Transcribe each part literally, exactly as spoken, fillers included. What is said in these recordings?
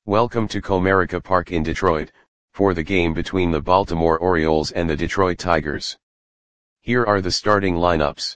Welcome to Comerica Park in Detroit, for the game between the Baltimore Orioles and the Detroit Tigers. Here are the starting lineups.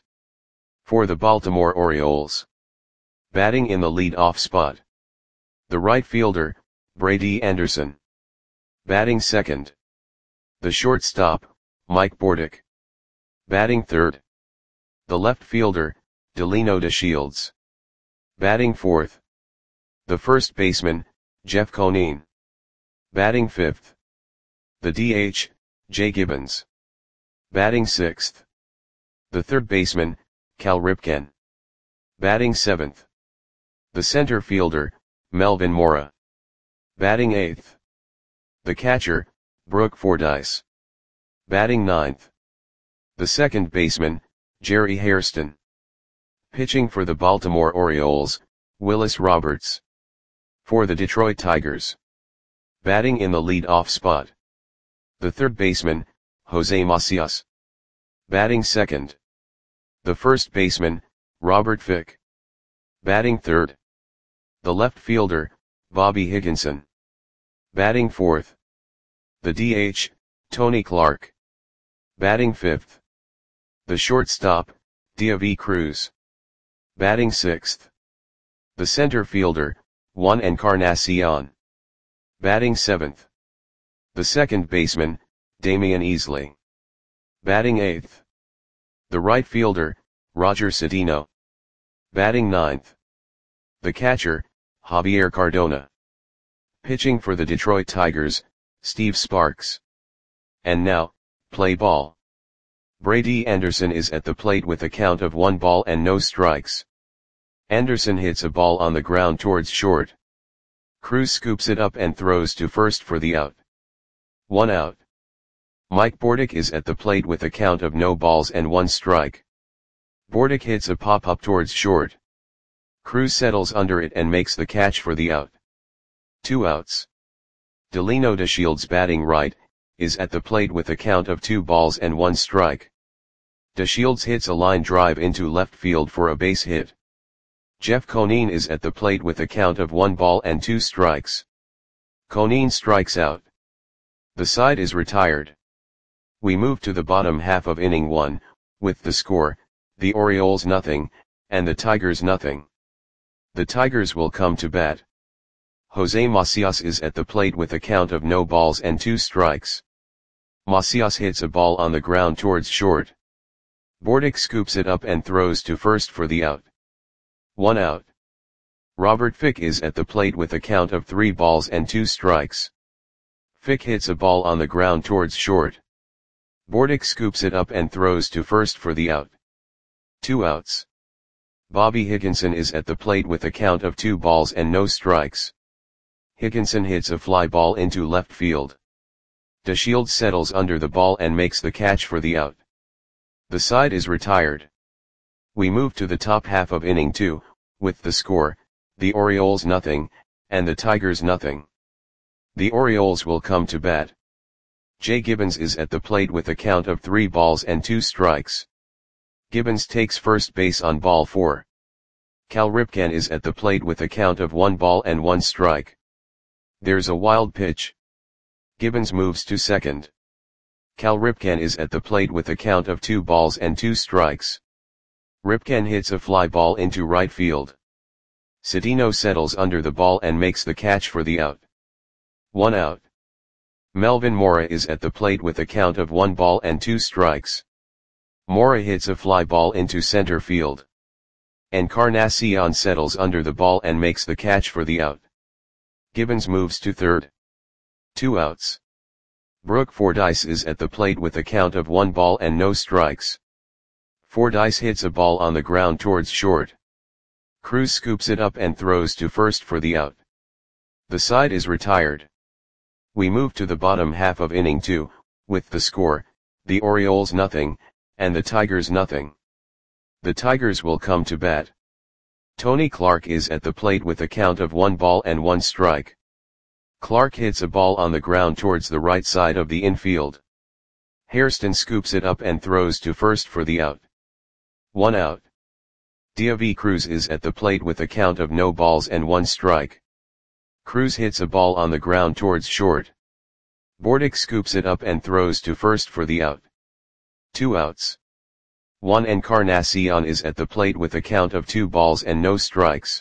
For the Baltimore Orioles. Batting in the lead-off spot. The right fielder, Brady Anderson. Batting second. The shortstop, Mike Bordick. Batting third. The left fielder, Delino DeShields. Batting fourth. The first baseman, Jeff Conine. Batting fifth. The D H, Jay Gibbons. Batting sixth. The third baseman, Cal Ripken. Batting seventh. The center fielder, Melvin Mora. Batting eighth. The catcher, Brooke Fordyce. Batting ninth. The second baseman, Jerry Hairston. Pitching for the Baltimore Orioles, Willis Roberts. For the Detroit Tigers. Batting in the lead-off spot. The third baseman, Jose Macias. Batting second. The first baseman, Robert Fick. Batting third. The left fielder, Bobby Higginson. Batting fourth. The D H, Tony Clark. Batting fifth. The shortstop, Deivi Cruz. Batting sixth. The center fielder, Juan Encarnacion. Batting seventh. The second baseman, Damian Easley. Batting eighth. The right fielder, Roger Cedeno. Batting ninth. The catcher, Javier Cardona. Pitching for the Detroit Tigers, Steve Sparks. And now, play ball. Brady Anderson is at the plate with a count of one ball and no strikes. Anderson hits a ball on the ground towards short. Cruz scoops it up and throws to first for the out. One out. Mike Bordick is at the plate with a count of no balls and one strike. Bordick hits a pop-up towards short. Cruz settles under it and makes the catch for the out. Two outs. Delino DeShields, batting right, is at the plate with a count of two balls and one strike. DeShields hits a line drive into left field for a base hit. Jeff Conine is at the plate with a count of one ball and two strikes. Conine strikes out. The side is retired. We move to the bottom half of inning one, with the score, the Orioles nothing, and the Tigers nothing. The Tigers will come to bat. Jose Macias is at the plate with a count of no balls and two strikes. Macias hits a ball on the ground towards short. Bordick scoops it up and throws to first for the out. One out. Robert Fick is at the plate with a count of three balls and two strikes. Fick hits a ball on the ground towards short. Bordick scoops it up and throws to first for the out. Two outs. Bobby Higginson is at the plate with a count of two balls and no strikes. Higginson hits a fly ball into left field. DeShields settles under the ball and makes the catch for the out. The side is retired. We move to the top half of inning two, with the score, the Orioles nothing, and the Tigers nothing. The Orioles will come to bat. Jay Gibbons is at the plate with a count of three balls and two strikes. Gibbons takes first base on ball four. Cal Ripken is at the plate with a count of one ball and one strike. There's a wild pitch. Gibbons moves to second. Cal Ripken is at the plate with a count of two balls and two strikes. Ripken hits a fly ball into right field. Cedeno settles under the ball and makes the catch for the out. One out. Melvin Mora is at the plate with a count of one ball and two strikes. Mora hits a fly ball into center field. Encarnacion settles under the ball and makes the catch for the out. Gibbons moves to third. Two outs. Brooke Fordyce is at the plate with a count of one ball and no strikes. Fordyce hits a ball on the ground towards short. Cruz scoops it up and throws to first for the out. The side is retired. We move to the bottom half of inning two, with the score, the Orioles nothing, and the Tigers nothing. The Tigers will come to bat. Tony Clark is at the plate with a count of one ball and one strike. Clark hits a ball on the ground towards the right side of the infield. Hairston scoops it up and throws to first for the out. One out. Deivi Cruz is at the plate with a count of no balls and one strike. Cruz hits a ball on the ground towards short. Bordick scoops it up and throws to first for the out. Two outs. Juan Encarnacion is at the plate with a count of two balls and no strikes.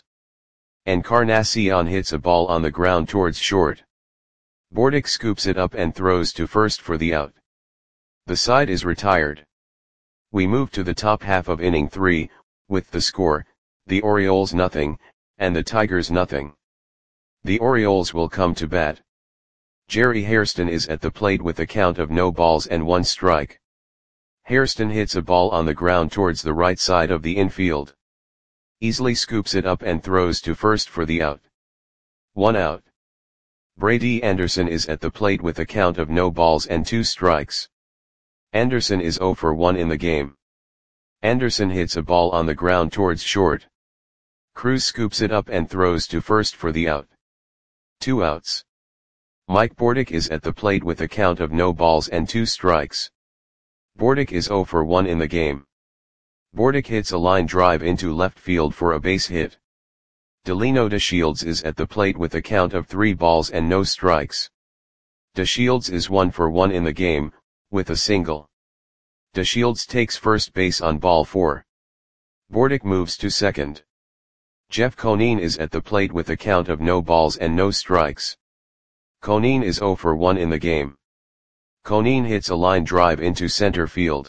Encarnacion hits a ball on the ground towards short. Bordick scoops it up and throws to first for the out. The side is retired. We move to the top half of inning three, with the score, the Orioles nothing, and the Tigers nothing. The Orioles will come to bat. Jerry Hairston is at the plate with a count of no balls and one strike. Hairston hits a ball on the ground towards the right side of the infield. Easily scoops it up and throws to first for the out. One out. Brady Anderson is at the plate with a count of no balls and two strikes. Anderson is oh for one in the game. Anderson hits a ball on the ground towards short. Cruz scoops it up and throws to first for the out. Two outs. Mike Bordick is at the plate with a count of no balls and two strikes. Bordick is oh for one in the game. Bordick hits a line drive into left field for a base hit. Delino DeShields is at the plate with a count of three balls and no strikes. DeShields is one for one in the game, with a single. DeShields takes first base on ball four. Bordick moves to second. Jeff Conine is at the plate with a count of no balls and no strikes. Conine is oh for one in the game. Conine hits a line drive into center field.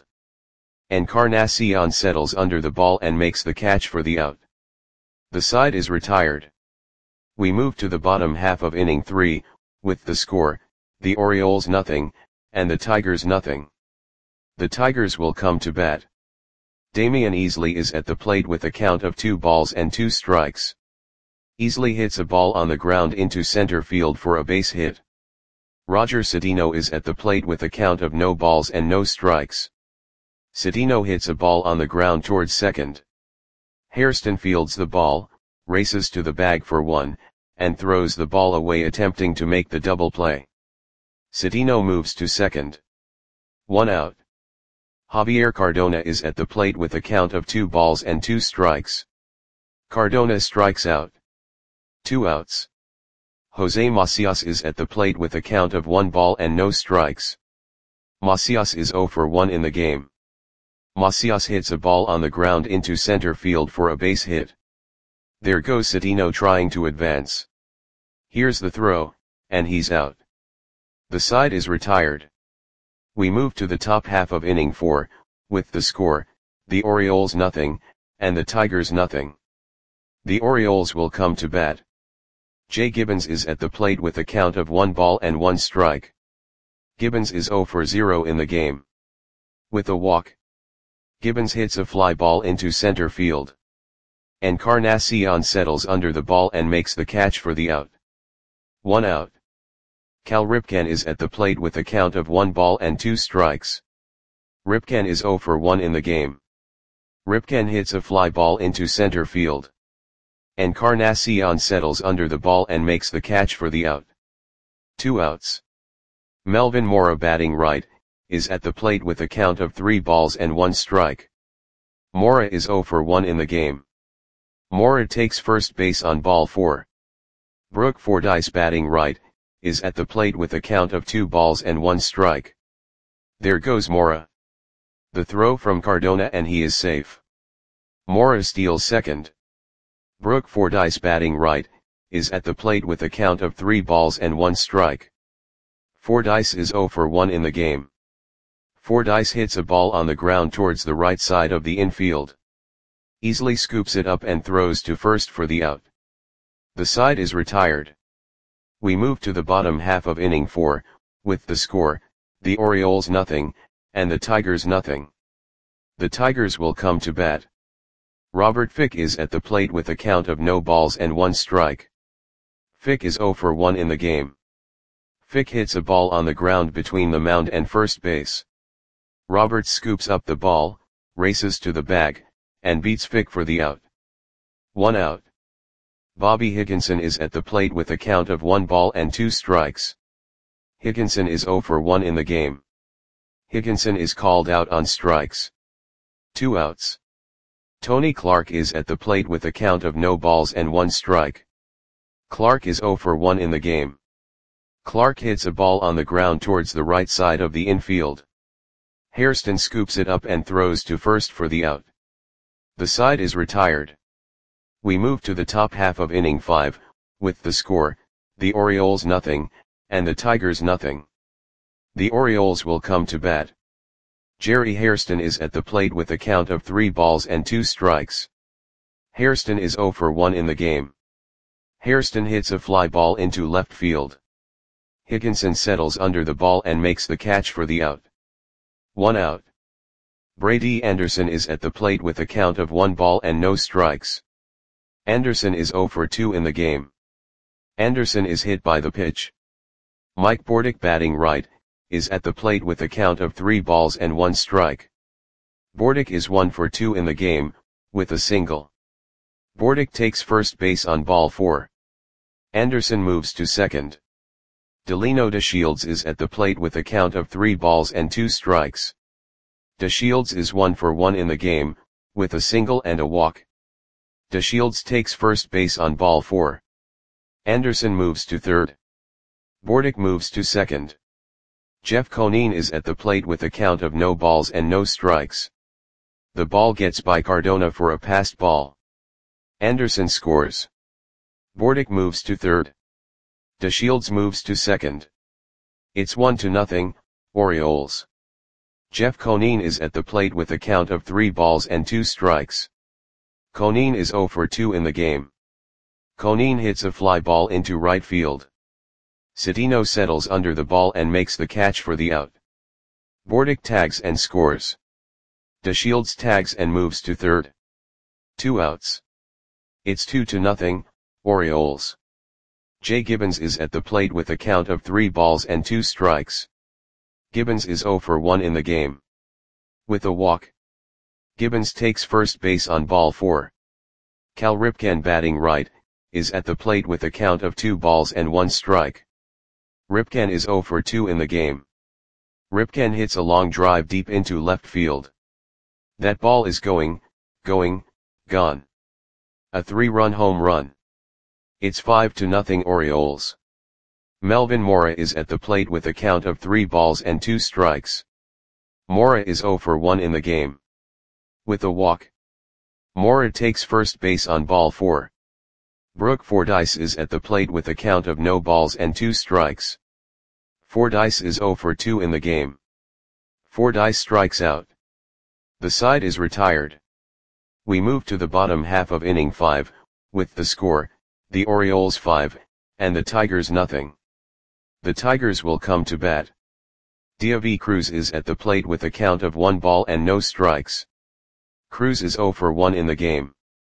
Encarnacion settles under the ball and makes the catch for the out. The side is retired. We move to the bottom half of inning three, with the score, the Orioles nothing, and the Tigers nothing. The Tigers will come to bat. Damian Easley is at the plate with a count of two balls and two strikes. Easley hits a ball on the ground into center field for a base hit. Roger Cedeno is at the plate with a count of no balls and no strikes. Cedeno hits a ball on the ground towards second. Hairston fields the ball, races to the bag for one, and throws the ball away attempting to make the double play. Cedeno moves to second. One out. Javier Cardona is at the plate with a count of two balls and two strikes. Cardona strikes out. Two outs. Jose Macias is at the plate with a count of one ball and no strikes. Macias is oh for one in the game. Macias hits a ball on the ground into center field for a base hit. There goes Cedeno trying to advance. Here's the throw, and he's out. The side is retired. We move to the top half of inning four, with the score, the Orioles nothing, and the Tigers nothing. The Orioles will come to bat. Jay Gibbons is at the plate with a count of one ball and one strike. Gibbons is oh for zero in the game. With a walk, Gibbons hits a fly ball into center field. Encarnacion settles under the ball and makes the catch for the out. One out. Cal Ripken is at the plate with a count of one ball and two strikes. Ripken is oh for one in the game. Ripken hits a fly ball into center field. Encarnacion settles under the ball and makes the catch for the out. Two outs. Melvin Mora, batting right, is at the plate with a count of three balls and one strike. Mora is oh for one in the game. Mora takes first base on ball four. Brooke Fordyce, batting right, is at the plate with a count of two balls and one strike. There goes Mora. The throw from Cardona and he is safe. Mora steals second. Brooke Fordyce, batting right, is at the plate with a count of three balls and one strike. Fordyce is oh for one in the game. Fordyce hits a ball on the ground towards the right side of the infield. Easily scoops it up and throws to first for the out. The side is retired. We move to the bottom half of inning four, with the score, the Orioles nothing, and the Tigers nothing. The Tigers will come to bat. Robert Fick is at the plate with a count of no balls and one strike. Fick is oh for one in the game. Fick hits a ball on the ground between the mound and first base. Robert scoops up the ball, races to the bag, and beats Fick for the out. One out. Bobby Higginson is at the plate with a count of one ball and two strikes. Higginson is oh for one in the game. Higginson is called out on strikes. Two outs. Tony Clark is at the plate with a count of no balls and one strike. Clark is zero for one in the game. Clark hits a ball on the ground towards the right side of the infield. Hairston scoops it up and throws to first for the out. The side is retired. We move to the top half of inning five, with the score, the Orioles nothing, and the Tigers nothing. The Orioles will come to bat. Jerry Hairston is at the plate with a count of three balls and two strikes. Hairston is zero for one in the game. Hairston hits a fly ball into left field. Higginson settles under the ball and makes the catch for the out. One out. Brady Anderson is at the plate with a count of one ball and no strikes. Anderson is zero for two in the game. Anderson is hit by the pitch. Mike Bordick, batting right, is at the plate with a count of three balls and one strike. Bordick is one for two in the game, with a single. Bordick takes first base on ball four. Anderson moves to second. Delino DeShields is at the plate with a count of three balls and two strikes. DeShields is one for one in the game, with a single and a walk. DeShields takes first base on ball four. Anderson moves to third. Bordick moves to second. Jeff Conine is at the plate with a count of no balls and no strikes. The ball gets by Cardona for a passed ball. Anderson scores. Bordick moves to third. DeShields moves to second. It's one to nothing, Orioles. Jeff Conine is at the plate with a count of three balls and two strikes. Conine is zero for two in the game. Conine hits a fly ball into right field. Cedeno settles under the ball and makes the catch for the out. Bordick tags and scores. DeShields tags and moves to third. Two outs. It's two to nothing, Orioles. Jay Gibbons is at the plate with a count of three balls and two strikes. Gibbons is zero for one in the game. With a walk. Gibbons takes first base on ball four. Cal Ripken, batting right, is at the plate with a count of two balls and one strike. Ripken is zero for two in the game. Ripken hits a long drive deep into left field. That ball is going, going, gone. A three-run home run. It's five to nothing Orioles. Melvin Mora is at the plate with a count of three balls and two strikes. Mora is zero for one in the game. With a walk. Mora takes first base on ball four. Brooke Fordyce is at the plate with a count of no balls and two strikes. Fordyce is zero for two in the game. Fordyce strikes out. The side is retired. We move to the bottom half of inning five, with the score, the Orioles five, and the Tigers nothing. The Tigers will come to bat. Deivi Cruz is at the plate with a count of one ball and no strikes. Cruz is zero for one in the game.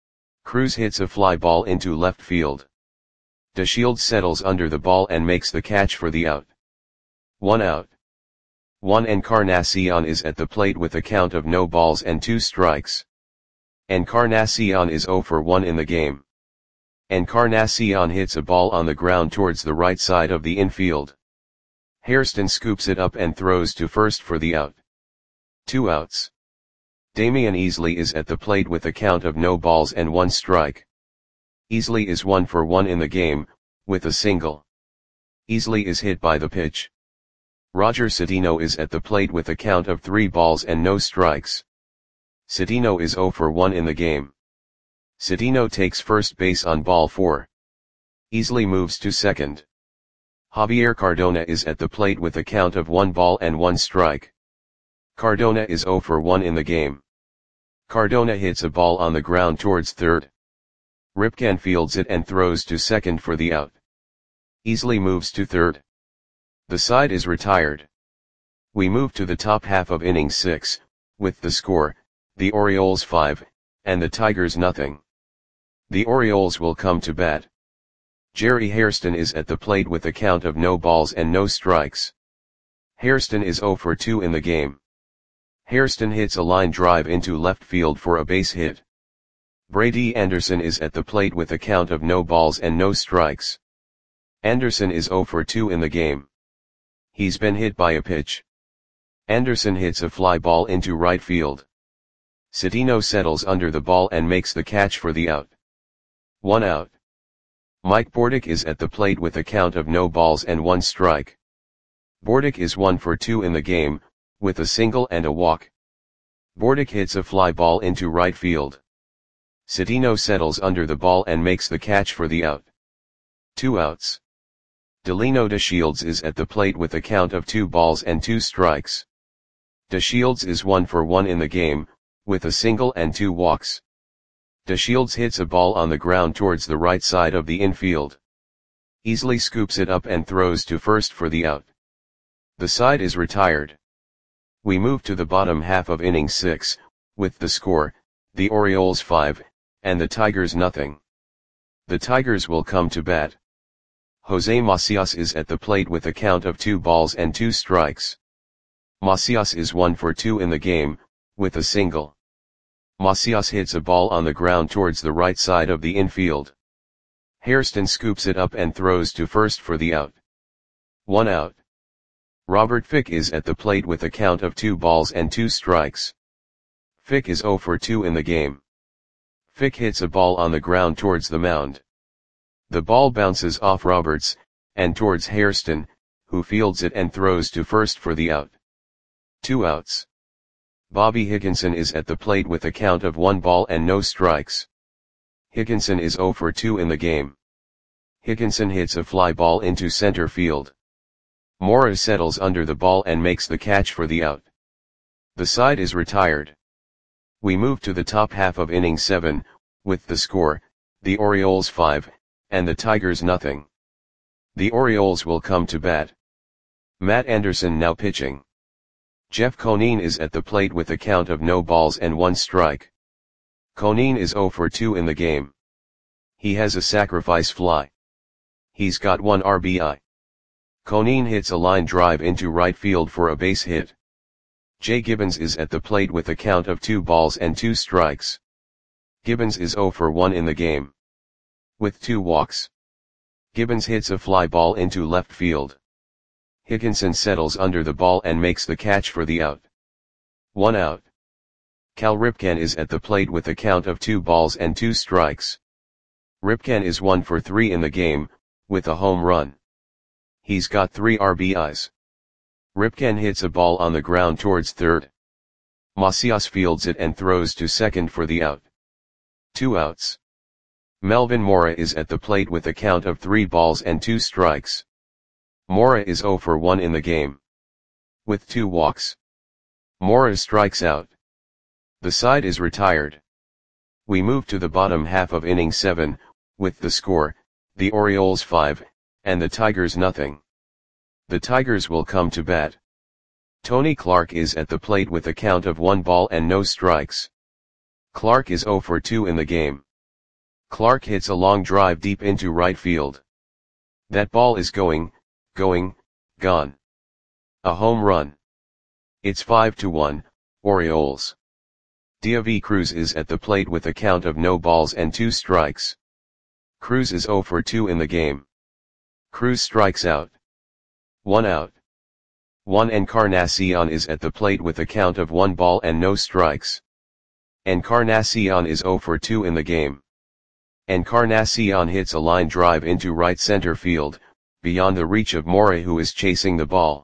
Cruz hits a fly ball into left field. DeShields settles under the ball and makes the catch for the out. One out. Juan Encarnacion is at the plate with a count of no balls and two strikes. Encarnacion is zero for one in the game. Encarnacion hits a ball on the ground towards the right side of the infield. Hairston scoops it up and throws to first for the out. Two outs. Damian Easley is at the plate with a count of no balls and one strike. Easley is one for one in the game, with a single. Easley is hit by the pitch. Roger Cedeno is at the plate with a count of three balls and no strikes. Cedeno is zero for one in the game. Cedeno takes first base on ball four. Easley moves to second. Javier Cardona is at the plate with a count of one ball and one strike. Cardona is zero for one in the game. Cardona hits a ball on the ground towards third. Ripken fields it and throws to second for the out. Easley moves to third. The side is retired. We move to the top half of inning six, with the score, the Orioles five, and the Tigers nothing. The Orioles will come to bat. Jerry Hairston is at the plate with a count of no balls and no strikes. Hairston is zero for two in the game. Hairston hits a line drive into left field for a base hit. Brady Anderson is at the plate with a count of no balls and no strikes. Anderson is zero for two in the game. He's been hit by a pitch. Anderson hits a fly ball into right field. Cedeno settles under the ball and makes the catch for the out. One out. Mike Bordick is at the plate with a count of no balls and one strike. Bordick is one for two in the game, with a single and a walk. Bordick hits a fly ball into right field. Cedeno settles under the ball and makes the catch for the out. Two outs. Delino DeShields is at the plate with a count of two balls and two strikes. DeShields is one for one in the game, with a single and two walks. DeShields hits a ball on the ground towards the right side of the infield. Easily scoops it up and throws to first for the out. The side is retired. We move to the bottom half of inning six, with the score, the Orioles five, and the Tigers nothing. The Tigers will come to bat. Jose Macias is at the plate with a count of two balls and two strikes. Macias is one for two in the game, with a single. Macias hits a ball on the ground towards the right side of the infield. Hairston scoops it up and throws to first for the out. One out. Robert Fick is at the plate with a count of two balls and two strikes. Fick is zero for two in the game. Fick hits a ball on the ground towards the mound. The ball bounces off Roberts, and towards Hairston, who fields it and throws to first for the out. Two outs. Bobby Higginson is at the plate with a count of one ball and no strikes. Higginson is zero for two in the game. Higginson hits a fly ball into center field. Mora settles under the ball and makes the catch for the out. The side is retired. We move to the top half of inning seven, with the score, the Orioles five, and the Tigers nothing. The Orioles will come to bat. Matt Anderson now pitching. Jeff Conine is at the plate with a count of no balls and one strike. Conine is zero for two in the game. He has a sacrifice fly. He's got one R B I. Conine hits a line drive into right field for a base hit. Jay Gibbons is at the plate with a count of two balls and two strikes. Gibbons is zero for one in the game. With two walks. Gibbons hits a fly ball into left field. Higginson settles under the ball and makes the catch for the out. One out. Cal Ripken is at the plate with a count of two balls and two strikes. Ripken is one for three in the game, with a home run. He's got three R B Is. Ripken hits a ball on the ground towards third. Macias fields it and throws to second for the out. Two outs. Melvin Mora is at the plate with a count of three balls and two strikes. Mora is zero for one in the game. With two walks. Mora strikes out. The side is retired. We move to the bottom half of inning seven, with the score, the Orioles five, and the Tigers nothing. The Tigers will come to bat. Tony Clark is at the plate with a count of one ball and no strikes. Clark is zero for two in the game. Clark hits a long drive deep into right field. That ball is going, going, gone. A home run. It's five to one, Orioles. Deivi Cruz is at the plate with a count of no balls and two strikes. Cruz is zero for two in the game. Cruz strikes out. One out. Juan Encarnacion is at the plate with a count of one ball and no strikes. Encarnacion is zero for two in the game. Encarnacion hits a line drive into right center field, beyond the reach of Mora, who is chasing the ball.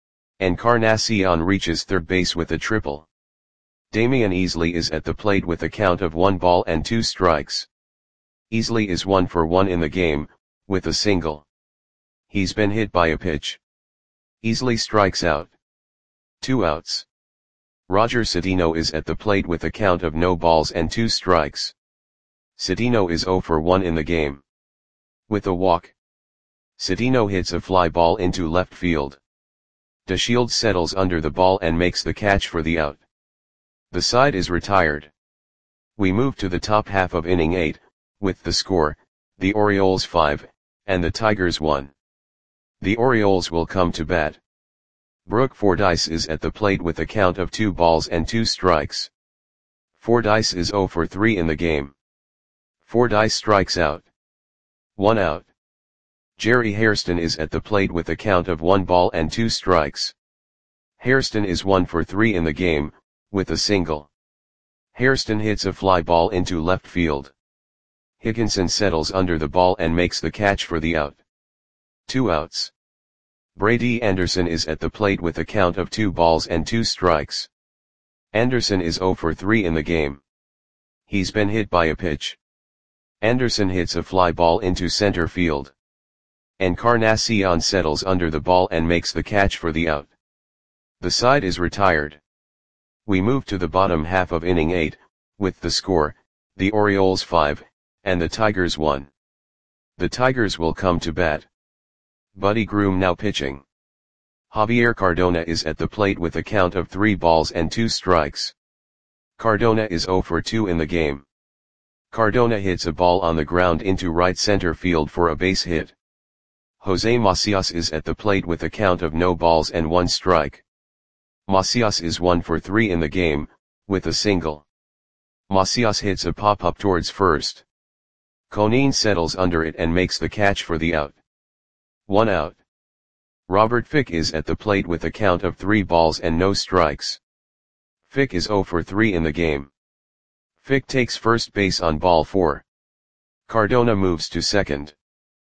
Encarnacion reaches third base with a triple. Damian Easley is at the plate with a count of one ball and two strikes. Easley is one for one in the game, with a single. He's been hit by a pitch. Easley strikes out. Two outs. Roger Cedeno is at the plate with a count of no balls and two strikes. Cedeno is zero for one in the game. With a walk. Cedeno hits a fly ball into left field. DeShields settles under the ball and makes the catch for the out. The side is retired. We move to the top half of inning eight, with the score, the Orioles five, and the Tigers one. The Orioles will come to bat. Brooke Fordyce is at the plate with a count of two balls and two strikes. Fordyce is zero for three in the game. Fordyce strikes out. One out. Jerry Hairston is at the plate with a count of one ball and two strikes. Hairston is one for three in the game, with a single. Hairston hits a fly ball into left field. Higginson settles under the ball and makes the catch for the out. Two outs. Brady Anderson is at the plate with a count of two balls and two strikes. Anderson is oh for three in the game. He's been hit by a pitch. Anderson hits a fly ball into center field. Encarnacion settles under the ball and makes the catch for the out. The side is retired. We move to the bottom half of inning eight, with the score, the Orioles five, and the Tigers one. The Tigers will come to bat. Buddy Groom now pitching. Javier Cardona is at the plate with a count of three balls and two strikes. Cardona is oh for two in the game. Cardona hits a ball on the ground into right center field for a base hit. Jose Macias is at the plate with a count of no balls and one strike. Macias is one for three in the game, with a single. Macias hits a pop-up towards first. Conine settles under it and makes the catch for the out. One out. Robert Fick is at the plate with a count of three balls and no strikes. Fick is oh for three in the game. Fick takes first base on ball four. Cardona moves to second.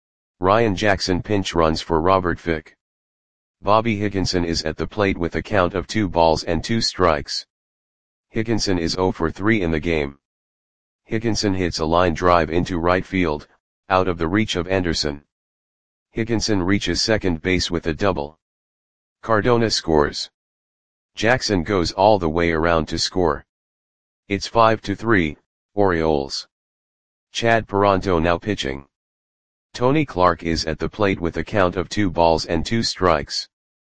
Ryan Jackson pinch runs for Robert Fick. Bobby Higginson is at the plate with a count of two balls and two strikes. Higginson is oh for three in the game. Higginson hits a line drive into right field, out of the reach of Anderson. Higginson reaches second base with a double. Cardona scores. Jackson goes all the way around to score. It's five to three, Orioles. Chad Peranto now pitching. Tony Clark is at the plate with a count of two balls and two strikes.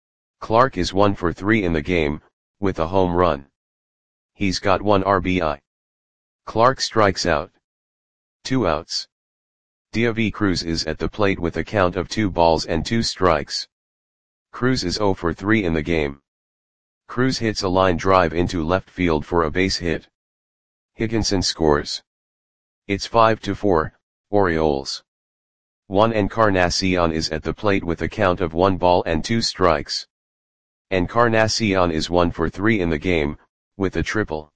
Clark is one for three in the game, with a home run. He's got one R B I. Clark strikes out. Two outs. Diavi Cruz is at the plate with a count of two balls and two strikes. Cruz is oh for three in the game. Cruz hits a line drive into left field for a base hit. Higginson scores. It's five to four, Orioles. Juan Encarnacion is at the plate with a count of one ball and two strikes. Encarnacion is one for three in the game, with a triple.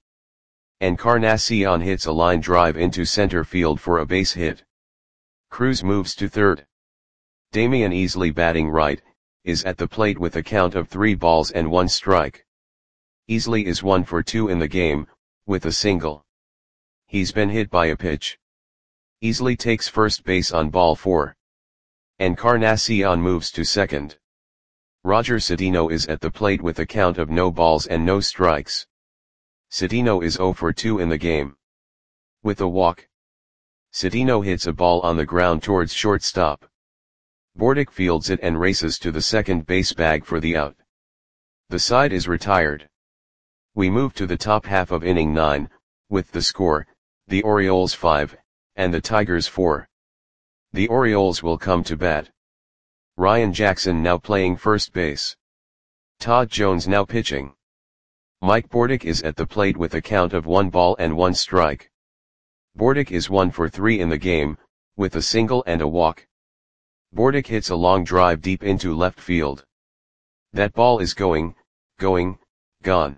Encarnacion hits a line drive into center field for a base hit. Cruz moves to third. Damian Easley batting right, is at the plate with a count of three balls and one strike. Easley is one for two in the game, with a single. He's been hit by a pitch. Easley takes first base on ball four. Encarnacion moves to second. Roger Cedeno is at the plate with a count of no balls and no strikes. Cedeno is oh for two in the game. With a walk. Cedeno hits a ball on the ground towards shortstop. Bordick fields it and races to the second base bag for the out. The side is retired. We move to the top half of inning nine, with the score, the Orioles five, and the Tigers four. The Orioles will come to bat. Ryan Jackson now playing first base. Todd Jones now pitching. Mike Bordick is at the plate with a count of one ball and one strike. Bordick is one for three in the game, with a single and a walk. Bordick hits a long drive deep into left field. That ball is going, going, gone.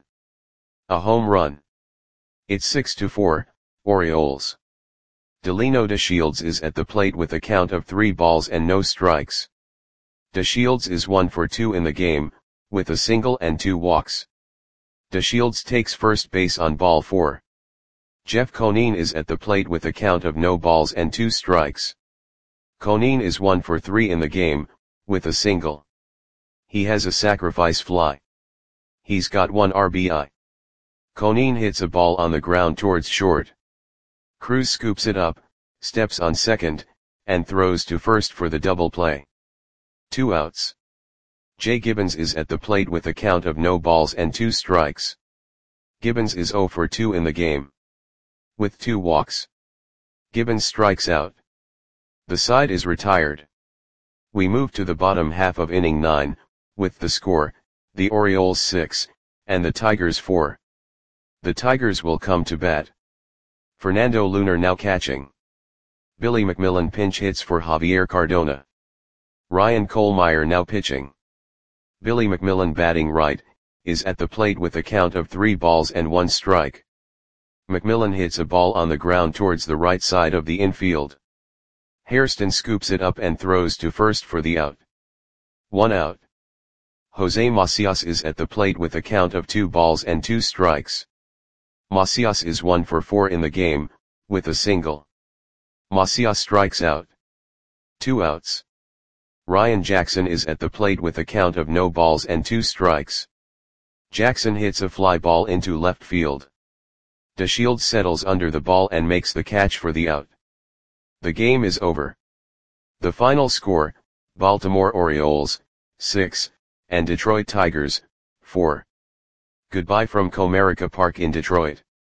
A home run. It's six to four, Orioles. Delino DeShields is at the plate with a count of three balls and no strikes. DeShields is one for two in the game, with a single and two walks. DeShields takes first base on ball four. Jeff Conine is at the plate with a count of no balls and two strikes. Conine is one for three in the game, with a single. He has a sacrifice fly. He's got one R B I. Conine hits a ball on the ground towards short. Cruz scoops it up, steps on second, and throws to first for the double play. Two outs. Jay Gibbons is at the plate with a count of no balls and two strikes. Gibbons is oh for two in the game. With two walks. Gibbons strikes out. The side is retired. We move to the bottom half of inning nine, with the score, the Orioles six, and the Tigers four. The Tigers will come to bat. Fernando Lunar now catching. Billy McMillan pinch hits for Javier Cardona. Ryan Kohlmeyer now pitching. Billy McMillan batting right, is at the plate with a count of three balls and one strike. McMillan hits a ball on the ground towards the right side of the infield. Hairston scoops it up and throws to first for the out. One out. Jose Macias is at the plate with a count of two balls and two strikes. Macias is one for four in the game, with a single. Macias strikes out. Two outs. Ryan Jackson is at the plate with a count of no balls and two strikes. Jackson hits a fly ball into left field. DeShields settles under the ball and makes the catch for the out. The game is over. The final score, Baltimore Orioles, six, and Detroit Tigers, four. Goodbye from Comerica Park in Detroit.